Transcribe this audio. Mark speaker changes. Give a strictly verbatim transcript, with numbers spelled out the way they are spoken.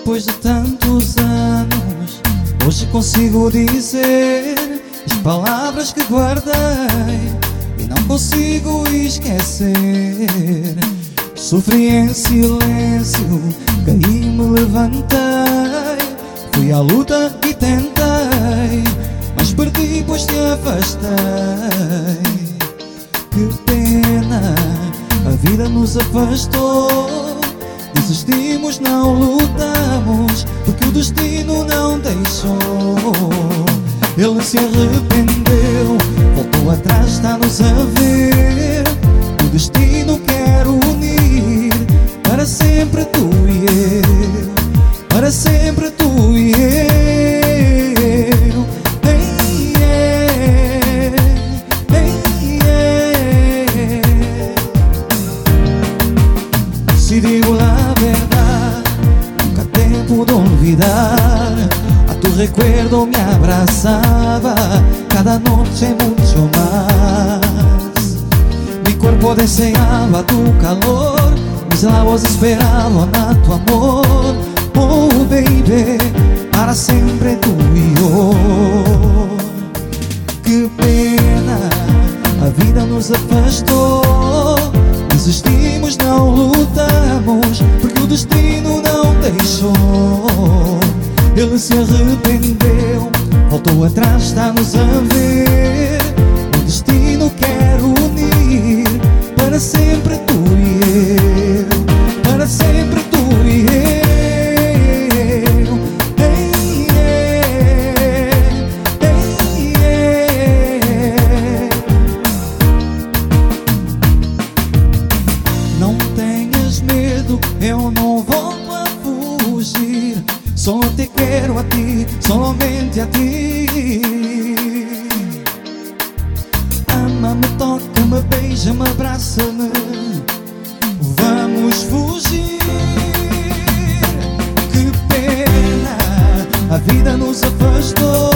Speaker 1: Depois de tantos anos, hoje consigo dizer as palavras que guardei e não consigo esquecer. Sofri em silêncio, caí e me levantei. Fui à luta e tentei, mas perdi pois te afastei. Que pena, a vida nos afastou. Desistimos, não lutamos, porque o destino não deixou. Ele se arrependeu, voltou atrás, está-nos a ver. O destino quer unir, para sempre tu e eu, para sempre tu e eu. Ei, ei, ei, ei. Se digo a verdade, nunca tempo de olvidar. A tu recuerdo me abrazaba cada noche mucho más. Mi cuerpo deseaba tu calor, mis labios esperaban a tu amor. Oh baby, para siempre tú y yo. Que pena, a vida nos afastou. Desistimos, não lutamos, porque o destino não deixou. Ele se arrependeu, voltou atrás, está-nos a ver. O destino quer unir, para sempre tu e eu, para sempre tu e eu. Ei, ei, ei. Não tenhas medo, eu não volto a fugir. Só te quero a ti, somente a ti. Ama-me, toca-me, beija-me, abraça-me. Vamos fugir. Que pena, a vida nos afastou.